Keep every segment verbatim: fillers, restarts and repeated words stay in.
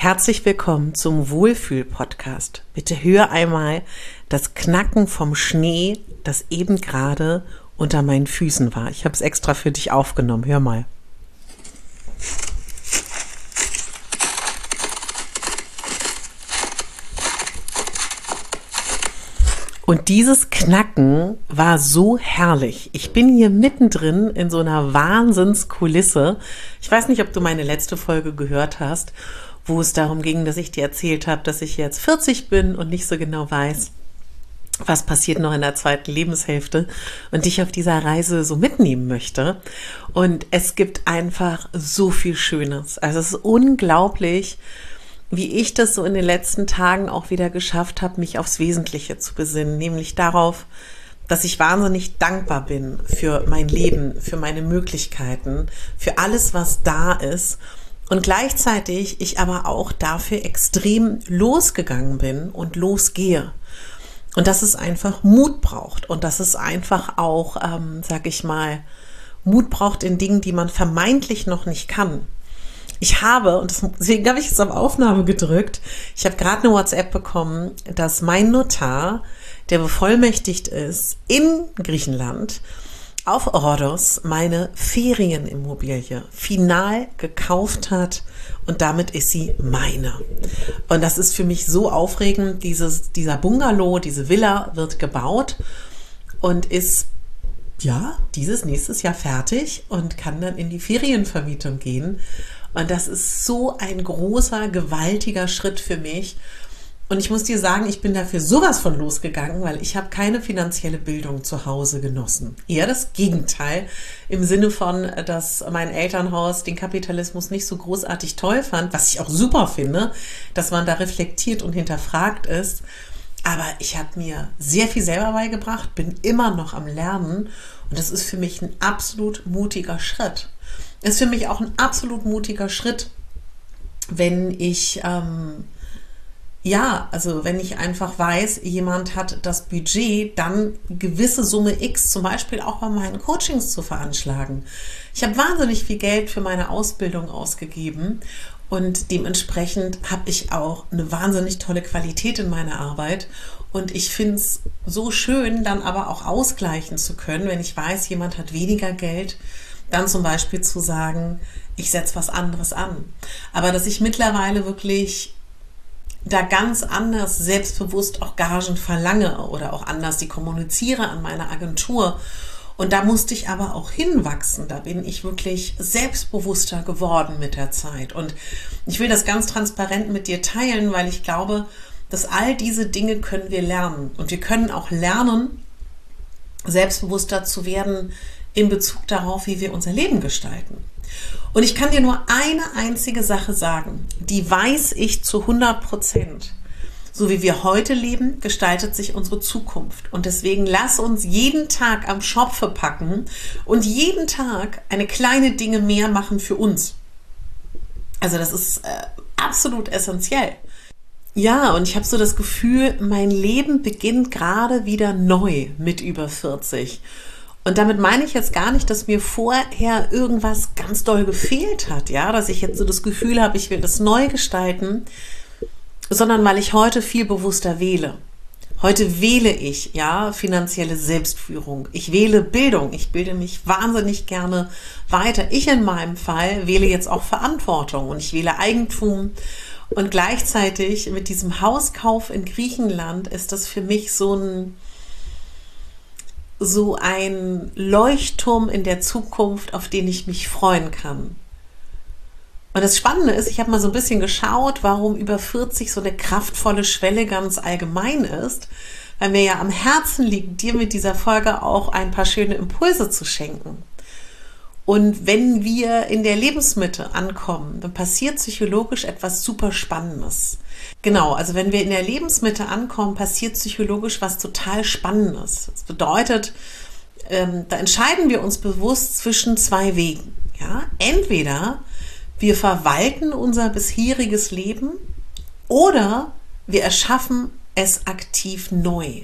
Herzlich willkommen zum Wohlfühl-Podcast. Bitte hör einmal das Knacken vom Schnee, das eben gerade unter meinen Füßen war. Ich habe es extra für dich aufgenommen. Hör mal. Und dieses Knacken war so herrlich. Ich bin hier mittendrin in so einer Wahnsinnskulisse. Ich weiß nicht, ob du meine letzte Folge gehört hast, wo es darum ging, dass ich dir erzählt habe, dass ich jetzt vierzig bin und nicht so genau weiß, was passiert noch in der zweiten Lebenshälfte und dich auf dieser Reise so mitnehmen möchte. Und es gibt einfach so viel Schönes. Also es ist unglaublich, wie ich das so in den letzten Tagen auch wieder geschafft habe, mich aufs Wesentliche zu besinnen, nämlich darauf, dass ich wahnsinnig dankbar bin für mein Leben, für meine Möglichkeiten, für alles, was da ist. Und gleichzeitig ich aber auch dafür extrem losgegangen bin und losgehe. Und dass es einfach Mut braucht und dass es einfach auch, ähm, sag ich mal, Mut braucht in Dingen, die man vermeintlich noch nicht kann. Ich habe, und deswegen habe ich es auf Aufnahme gedrückt, ich habe gerade eine WhatsApp bekommen, dass mein Notar, der bevollmächtigt ist in Griechenland, auf Rhodos meine Ferienimmobilie final gekauft hat und damit ist sie meine. Und das ist für mich so aufregend. Dieses, dieser Bungalow, diese Villa wird gebaut und ist ja dieses nächstes Jahr fertig und kann dann in die Ferienvermietung gehen. Und das ist so ein großer, gewaltiger Schritt für mich. Und ich muss dir sagen, ich bin dafür sowas von losgegangen, weil ich habe keine finanzielle Bildung zu Hause genossen. Eher das Gegenteil, im Sinne von, dass mein Elternhaus den Kapitalismus nicht so großartig toll fand, was ich auch super finde, dass man da reflektiert und hinterfragt ist. Aber ich habe mir sehr viel selber beigebracht, bin immer noch am Lernen und das ist für mich ein absolut mutiger Schritt. Es ist für mich auch ein absolut mutiger Schritt, wenn ich... Ähm, Ja, also wenn ich einfach weiß, jemand hat das Budget, dann gewisse Summe X zum Beispiel auch bei meinen Coachings zu veranschlagen. Ich habe wahnsinnig viel Geld für meine Ausbildung ausgegeben und dementsprechend habe ich auch eine wahnsinnig tolle Qualität in meiner Arbeit und ich finde es so schön, dann aber auch ausgleichen zu können, wenn ich weiß, jemand hat weniger Geld, dann zum Beispiel zu sagen, ich setze was anderes an. Aber dass ich mittlerweile wirklich da ganz anders selbstbewusst auch Gagen verlange oder auch anders die kommuniziere an meine Agentur. Und da musste ich aber auch hinwachsen. Da bin ich wirklich selbstbewusster geworden mit der Zeit. Und ich will das ganz transparent mit dir teilen, weil ich glaube, dass all diese Dinge können wir lernen. Und wir können auch lernen, selbstbewusster zu werden in Bezug darauf, wie wir unser Leben gestalten. Und ich kann dir nur eine einzige Sache sagen, die weiß ich zu hundert Prozent. So wie wir heute leben, gestaltet sich unsere Zukunft. Und deswegen lass uns jeden Tag am Schopfe packen und jeden Tag eine kleine Dinge mehr machen für uns. Also das ist äh, absolut essentiell. Ja, und ich habe so das Gefühl, mein Leben beginnt gerade wieder neu mit über vierzig. Und damit meine ich jetzt gar nicht, dass mir vorher irgendwas ganz doll gefehlt hat, ja, dass ich jetzt so das Gefühl habe, ich will das neu gestalten, sondern weil ich heute viel bewusster wähle. Heute wähle ich, ja, finanzielle Selbstführung. Ich wähle Bildung. Ich bilde mich wahnsinnig gerne weiter. Ich in meinem Fall wähle jetzt auch Verantwortung und ich wähle Eigentum. Und gleichzeitig mit diesem Hauskauf in Griechenland ist das für mich so ein so ein Leuchtturm in der Zukunft, auf den ich mich freuen kann. Und das Spannende ist, ich habe mal so ein bisschen geschaut, warum über vierzig so eine kraftvolle Schwelle ganz allgemein ist, weil mir ja am Herzen liegt, dir mit dieser Folge auch ein paar schöne Impulse zu schenken. Und wenn wir in der Lebensmitte ankommen, dann passiert psychologisch etwas super Spannendes. Genau, also wenn wir in der Lebensmitte ankommen, passiert psychologisch was total Spannendes. Das bedeutet, ähm, da entscheiden wir uns bewusst zwischen zwei Wegen. Ja? Entweder wir verwalten unser bisheriges Leben oder wir erschaffen es aktiv neu.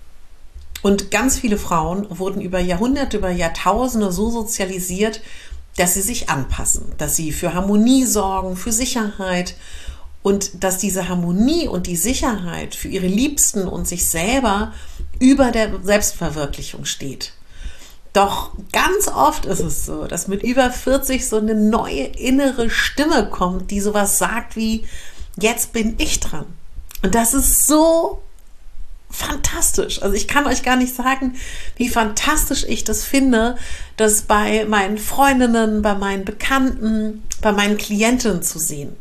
Und ganz viele Frauen wurden über Jahrhunderte, über Jahrtausende so sozialisiert, dass sie sich anpassen, dass sie für Harmonie sorgen, für Sicherheit und dass diese Harmonie und die Sicherheit für ihre Liebsten und sich selber über der Selbstverwirklichung steht. Doch ganz oft ist es so, dass mit über vierzig so eine neue innere Stimme kommt, die sowas sagt wie, jetzt bin ich dran. Und das ist so fantastisch. Also ich kann euch gar nicht sagen, wie fantastisch ich das finde, das bei meinen Freundinnen, bei meinen Bekannten, bei meinen Klientinnen zu sehen.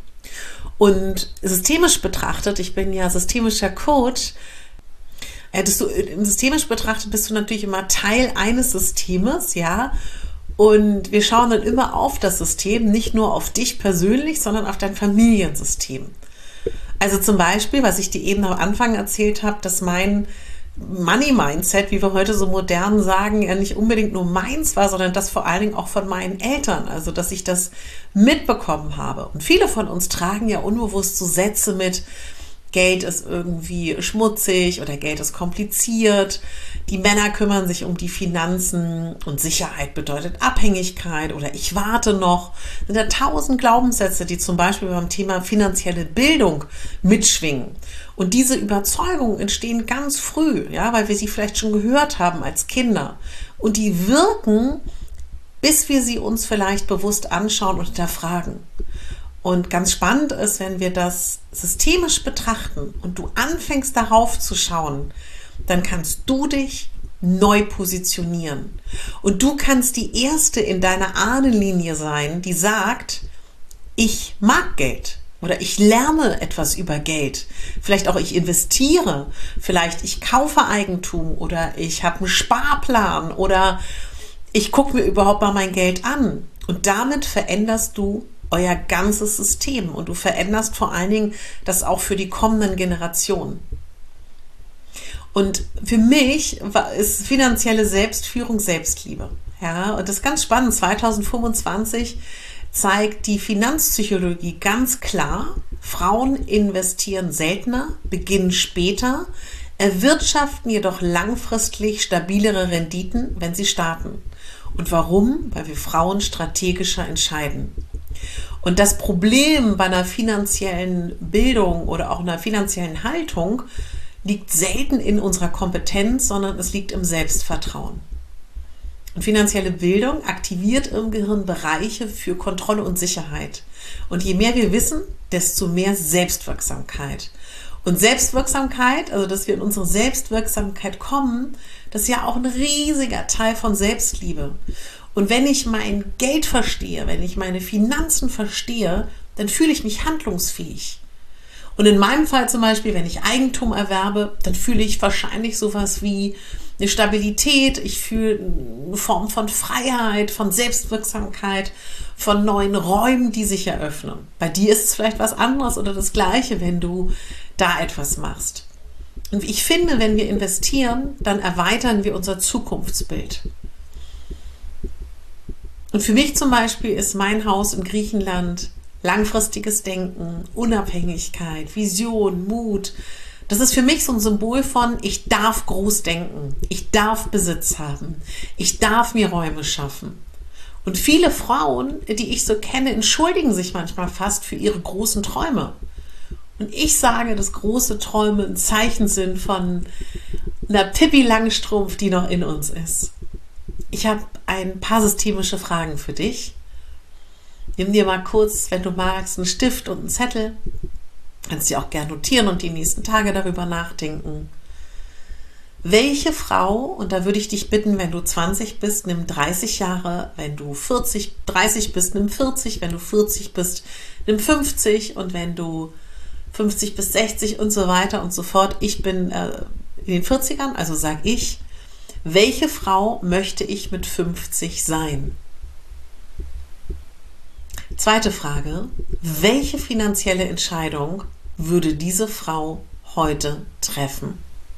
Und systemisch betrachtet, ich bin ja systemischer Coach, hättest du systemisch betrachtet, bist du natürlich immer Teil eines Systems, ja. Und wir schauen dann immer auf das System, nicht nur auf dich persönlich, sondern auf dein Familiensystem. Also zum Beispiel, was ich dir eben am Anfang erzählt habe, dass mein Money-Mindset, wie wir heute so modern sagen, ja nicht unbedingt nur meins war, sondern das vor allen Dingen auch von meinen Eltern. Also, dass ich das mitbekommen habe. Und viele von uns tragen ja unbewusst so Sätze mit, Geld ist irgendwie schmutzig oder Geld ist kompliziert. Die Männer kümmern sich um die Finanzen und Sicherheit bedeutet Abhängigkeit oder ich warte noch. Das sind ja tausend Glaubenssätze, die zum Beispiel beim Thema finanzielle Bildung mitschwingen. Und diese Überzeugungen entstehen ganz früh, ja, weil wir sie vielleicht schon gehört haben als Kinder. Und die wirken, bis wir sie uns vielleicht bewusst anschauen und hinterfragen. Und ganz spannend ist, wenn wir das systemisch betrachten und du anfängst darauf zu schauen, dann kannst du dich neu positionieren. Und du kannst die Erste in deiner Ahnenlinie sein, die sagt, ich mag Geld oder ich lerne etwas über Geld. Vielleicht auch ich investiere, vielleicht ich kaufe Eigentum oder ich habe einen Sparplan oder ich gucke mir überhaupt mal mein Geld an. Und damit veränderst du euer ganzes System und du veränderst vor allen Dingen das auch für die kommenden Generationen. Und für mich ist finanzielle Selbstführung Selbstliebe. Ja, und das ist ganz spannend. zwanzig fünfundzwanzig zeigt die Finanzpsychologie ganz klar, Frauen investieren seltener, beginnen später, erwirtschaften jedoch langfristig stabilere Renditen, wenn sie starten. Und warum? Weil wir Frauen strategischer entscheiden. Und das Problem bei einer finanziellen Bildung oder auch einer finanziellen Haltung liegt selten in unserer Kompetenz, sondern es liegt im Selbstvertrauen. Und finanzielle Bildung aktiviert im Gehirn Bereiche für Kontrolle und Sicherheit. Und je mehr wir wissen, desto mehr Selbstwirksamkeit. Und Selbstwirksamkeit, also dass wir in unsere Selbstwirksamkeit kommen, das ist ja auch ein riesiger Teil von Selbstliebe. Und wenn ich mein Geld verstehe, wenn ich meine Finanzen verstehe, dann fühle ich mich handlungsfähig. Und in meinem Fall zum Beispiel, wenn ich Eigentum erwerbe, dann fühle ich wahrscheinlich sowas wie eine Stabilität, ich fühle eine Form von Freiheit, von Selbstwirksamkeit, von neuen Räumen, die sich eröffnen. Bei dir ist es vielleicht was anderes oder das Gleiche, wenn du da etwas machst. Und ich finde, wenn wir investieren, dann erweitern wir unser Zukunftsbild. Und für mich zum Beispiel ist mein Haus in Griechenland langfristiges Denken, Unabhängigkeit, Vision, Mut. Das ist für mich so ein Symbol von, ich darf groß denken, ich darf Besitz haben, ich darf mir Räume schaffen. Und viele Frauen, die ich so kenne, entschuldigen sich manchmal fast für ihre großen Träume. Und ich sage, dass große Träume ein Zeichen sind von einer Pippi Langstrumpf, die noch in uns ist. Ich habe ein paar systemische Fragen für dich. Nimm dir mal kurz, wenn du magst, einen Stift und einen Zettel. Kannst dir auch gerne notieren und die nächsten Tage darüber nachdenken. Welche Frau, und da würde ich dich bitten, wenn du zwanzig bist, nimm dreißig Jahre, wenn du vierzig, dreißig bist, nimm vierzig, wenn du vierzig bist, nimm fünfzig und wenn du fünfzig bis sechzig und so weiter und so fort. Ich bin äh, in den vierzigern, also sage ich, welche Frau möchte ich mit fünfzig sein? Zweite Frage, welche finanzielle Entscheidung würde diese Frau heute treffen?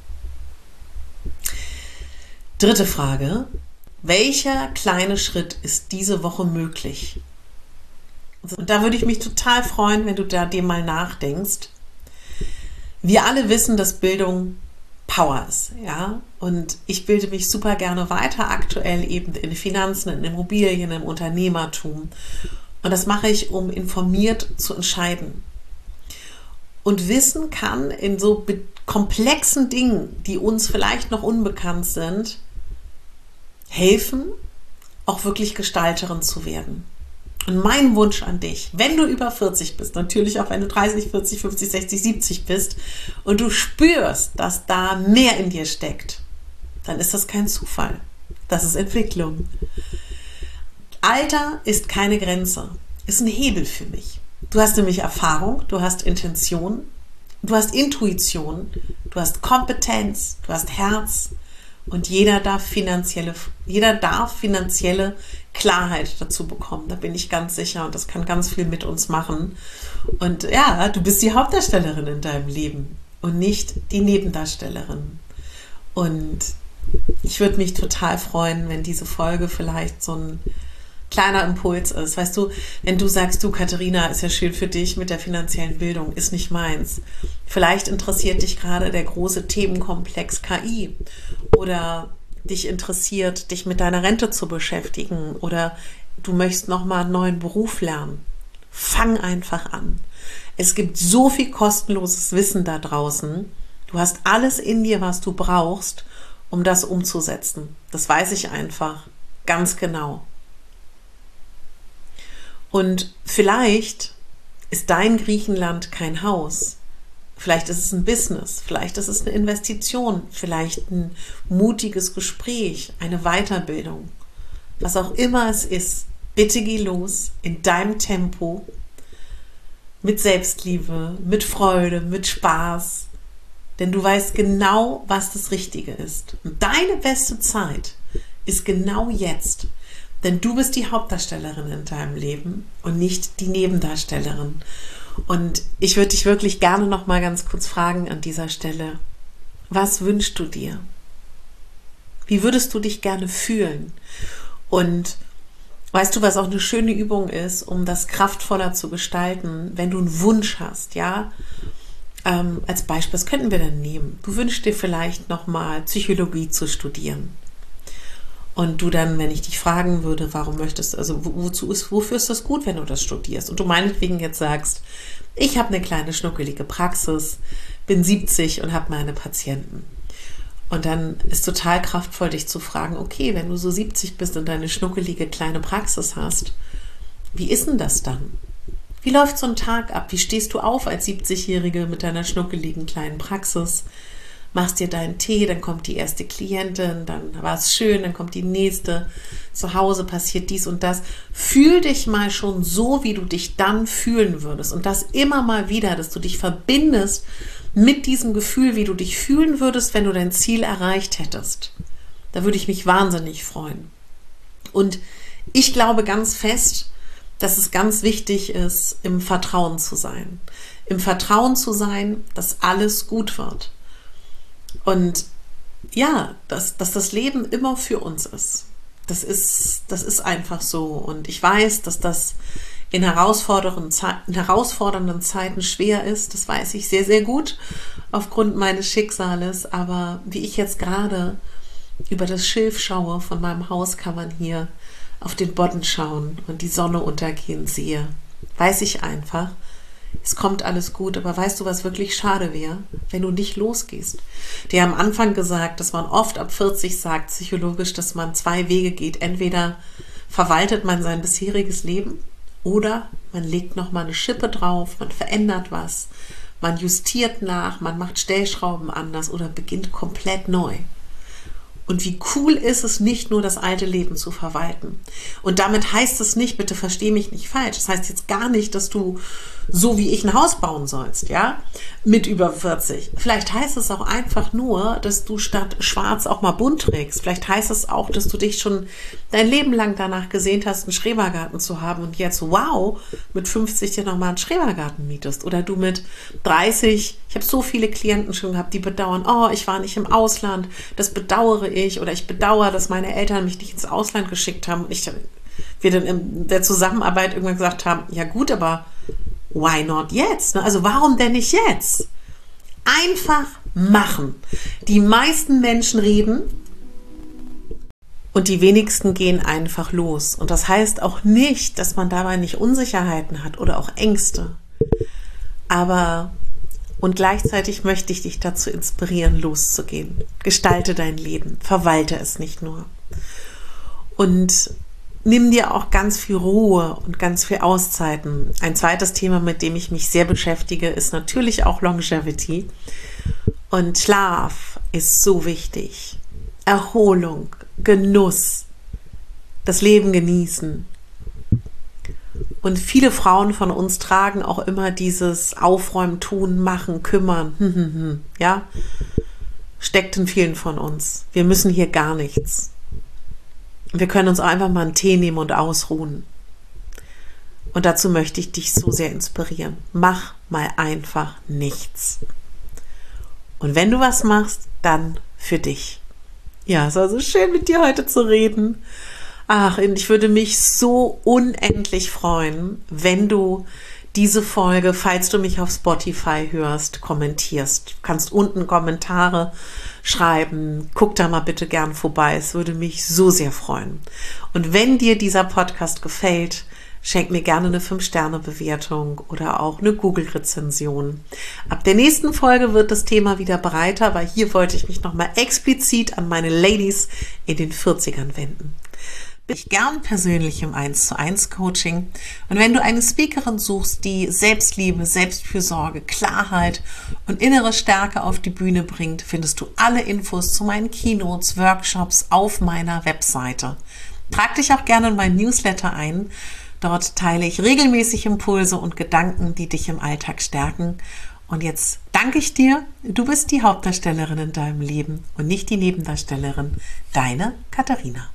Dritte Frage, welcher kleine Schritt ist diese Woche möglich? Und da würde ich mich total freuen, wenn du da dem mal nachdenkst. Wir alle wissen, dass Bildung Power ist, ja. Und ich bilde mich super gerne weiter, aktuell eben in Finanzen, in Immobilien, im Unternehmertum. Und das mache ich, um informiert zu entscheiden. Und Wissen kann in so komplexen Dingen, die uns vielleicht noch unbekannt sind, helfen, auch wirklich Gestalterin zu werden. Und mein Wunsch an dich, wenn du über vierzig bist, natürlich auch wenn du dreißig, vierzig, fünfzig, sechzig, siebzig bist und du spürst, dass da mehr in dir steckt, dann ist das kein Zufall. Das ist Entwicklung. Alter ist keine Grenze, ist ein Hebel für mich. Du hast nämlich Erfahrung, du hast Intention, du hast Intuition, du hast Kompetenz, du hast Herz und jeder darf finanzielle, jeder darf finanzielle Klarheit dazu bekommen. Da bin ich ganz sicher und das kann ganz viel mit uns machen. Und ja, du bist die Hauptdarstellerin in deinem Leben und nicht die Nebendarstellerin. Und ich würde mich total freuen, wenn diese Folge vielleicht so ein kleiner Impuls ist. Weißt du, wenn du sagst, du Katharina, ist ja schön für dich mit der finanziellen Bildung, ist nicht meins. Vielleicht interessiert dich gerade der große Themenkomplex K I oder dich interessiert, dich mit deiner Rente zu beschäftigen oder du möchtest nochmal einen neuen Beruf lernen. Fang einfach an. Es gibt so viel kostenloses Wissen da draußen. Du hast alles in dir, was du brauchst, um das umzusetzen. Das weiß ich einfach ganz genau. Und vielleicht ist dein Griechenland kein Haus. Vielleicht ist es ein Business, vielleicht ist es eine Investition, vielleicht ein mutiges Gespräch, eine Weiterbildung. Was auch immer es ist, bitte geh los in deinem Tempo, mit Selbstliebe, mit Freude, mit Spaß. Denn du weißt genau, was das Richtige ist. Und deine beste Zeit ist genau jetzt. Denn du bist die Hauptdarstellerin in deinem Leben und nicht die Nebendarstellerin. Und ich würde dich wirklich gerne noch mal ganz kurz fragen an dieser Stelle. Was wünschst du dir? Wie würdest du dich gerne fühlen? Und weißt du, was auch eine schöne Übung ist, um das kraftvoller zu gestalten, wenn du einen Wunsch hast, ja? Ähm, als Beispiel, was könnten wir denn nehmen? Du wünschst dir vielleicht noch mal Psychologie zu studieren. Und du dann, wenn ich dich fragen würde, warum möchtest du, also wo, wozu ist, wofür ist das gut, wenn du das studierst? Und du meinetwegen jetzt sagst, ich habe eine kleine schnuckelige Praxis, bin siebzig und habe meine Patienten. Und dann ist total kraftvoll, dich zu fragen, okay, wenn du so siebzig bist und deine schnuckelige kleine Praxis hast, wie ist denn das dann? Wie läuft so ein Tag ab? Wie stehst du auf als siebzigjährige mit deiner schnuckeligen kleinen Praxis? Machst dir deinen Tee, dann kommt die erste Klientin, dann war es schön, dann kommt die nächste, zu Hause passiert dies und das. Fühl dich mal schon so, wie du dich dann fühlen würdest und das immer mal wieder, dass du dich verbindest mit diesem Gefühl, wie du dich fühlen würdest, wenn du dein Ziel erreicht hättest. Da würde ich mich wahnsinnig freuen. Und ich glaube ganz fest, dass es ganz wichtig ist, im Vertrauen zu sein. Im Vertrauen zu sein, dass alles gut wird. Und ja, dass, dass das Leben immer für uns ist. Das ist, das ist einfach so. Und ich weiß, dass das in herausfordernden, in herausfordernden Zeiten schwer ist. Das weiß ich sehr, sehr gut aufgrund meines Schicksales. Aber wie ich jetzt gerade über das Schilf schaue von meinem Haus, kann man hier auf den Bodden schauen und die Sonne untergehen sehe, weiß ich einfach, es kommt alles gut, aber weißt du, was wirklich schade wäre, wenn du nicht losgehst? Die haben am Anfang gesagt, dass man oft ab vierzig sagt, psychologisch, dass man zwei Wege geht. Entweder verwaltet man sein bisheriges Leben oder man legt nochmal eine Schippe drauf, man verändert was, man justiert nach, man macht Stellschrauben anders oder beginnt komplett neu. Und wie cool ist es, nicht nur das alte Leben zu verwalten. Und damit heißt es nicht, bitte versteh mich nicht falsch, das heißt jetzt gar nicht, dass du so wie ich ein Haus bauen sollst, ja, mit über vierzig. Vielleicht heißt es auch einfach nur, dass du statt schwarz auch mal bunt trägst. Vielleicht heißt es auch, dass du dich schon dein Leben lang danach gesehnt hast, einen Schrebergarten zu haben und jetzt, wow, mit fünfzig dir nochmal einen Schrebergarten mietest. Oder du mit dreißig, ich habe so viele Klienten schon gehabt, die bedauern, oh, ich war nicht im Ausland, das bedauere ich. Oder ich bedauere, dass meine Eltern mich nicht ins Ausland geschickt haben und ich, wir dann in der Zusammenarbeit irgendwann gesagt haben, ja gut, aber why not jetzt? Also warum denn nicht jetzt? Einfach machen. Die meisten Menschen reden und die wenigsten gehen einfach los. Und das heißt auch nicht, dass man dabei nicht Unsicherheiten hat oder auch Ängste. Aber und gleichzeitig möchte ich dich dazu inspirieren, loszugehen. Gestalte dein Leben, verwalte es nicht nur. Und nimm dir auch ganz viel Ruhe und ganz viel Auszeiten. Ein zweites Thema, mit dem ich mich sehr beschäftige, ist natürlich auch Longevity. Und Schlaf ist so wichtig. Erholung, Genuss, das Leben genießen. Und viele Frauen von uns tragen auch immer dieses Aufräumen, tun, machen, kümmern. Hm, hm, hm, ja, steckt in vielen von uns. Wir müssen hier gar nichts. Wir können uns auch einfach mal einen Tee nehmen und ausruhen. Und dazu möchte ich dich so sehr inspirieren. Mach mal einfach nichts. Und wenn du was machst, dann für dich. Ja, es war so schön, mit dir heute zu reden. Ach, und ich würde mich so unendlich freuen, wenn du diese Folge, falls du mich auf Spotify hörst, kommentierst. Du kannst unten Kommentare schreiben. Guck da mal bitte gern vorbei. Es würde mich so sehr freuen. Und wenn dir dieser Podcast gefällt, schenk mir gerne eine fünf Sterne Bewertung oder auch eine Google-Rezension. Ab der nächsten Folge wird das Thema wieder breiter, weil hier wollte ich mich nochmal explizit an meine Ladies in den vierzigern wenden. Bin ich gern persönlich im eins zu eins Coaching. Und wenn du eine Speakerin suchst, die Selbstliebe, Selbstfürsorge, Klarheit und innere Stärke auf die Bühne bringt, findest du alle Infos zu meinen Keynotes, Workshops auf meiner Webseite. Trag dich auch gerne in meinen Newsletter ein. Dort teile ich regelmäßig Impulse und Gedanken, die dich im Alltag stärken. Und jetzt danke ich dir. Du bist die Hauptdarstellerin in deinem Leben und nicht die Nebendarstellerin. Deine Katharina.